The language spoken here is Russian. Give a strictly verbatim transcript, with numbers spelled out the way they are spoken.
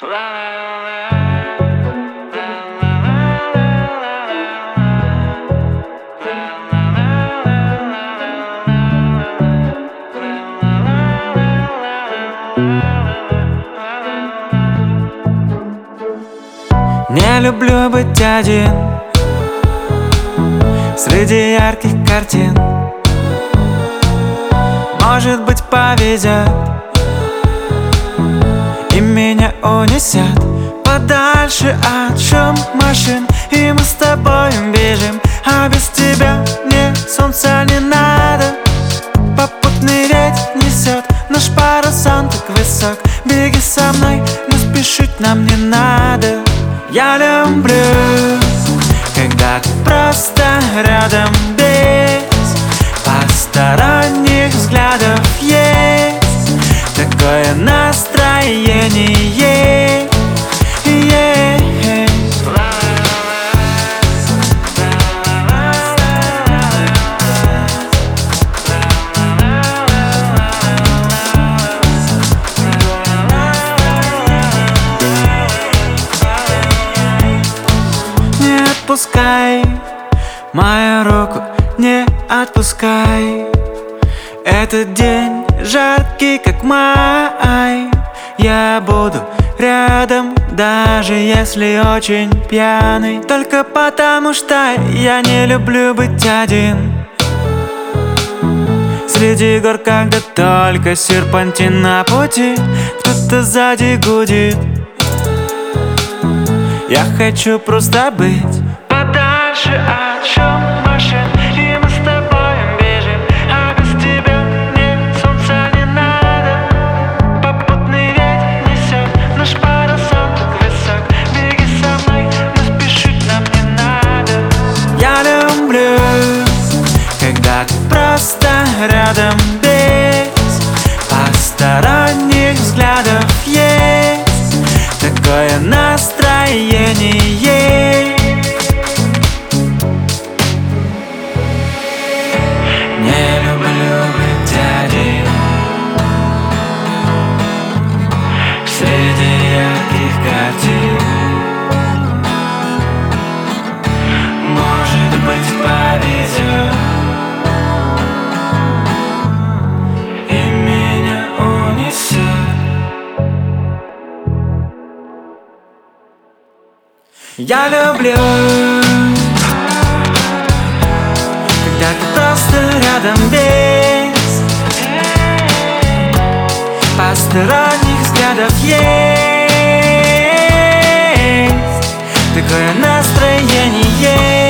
Не люблю быть один среди ярких картин. Может быть, повезет, и меня унесет подальше от шум машин, и мы с тобой бежим, а без тебя мне солнца не надо. Попутный ветер несет наш парус, он так высок. Беги со мной, но спешить нам не надо. Я люблю, когда ты просто рядом, без посторонних взглядов. Есть такое настроение. Не отпускай мою руку, не отпускай. Этот день жаркий, как май. Я буду рядом, даже если очень пьяный, только потому что я не люблю быть один. Среди гор, когда только серпантин на пути, кто-то сзади гудит. Я хочу просто быть подальше от шума машин, и мы с тобой бежим, а без тебя мне солнца не надо. Попутный ветер несет наш парус, он так высок. Беги со мной, но спешить нам не надо. Я люблю, когда ты просто рядом, без посторонних взглядов. Есть такое настроение. Не люблю быть один среди ярких картин. Может быть, повезет, и меня унесет. Я люблю, когда ты просто рядом, без посторонних взглядов. Есть такое настроение.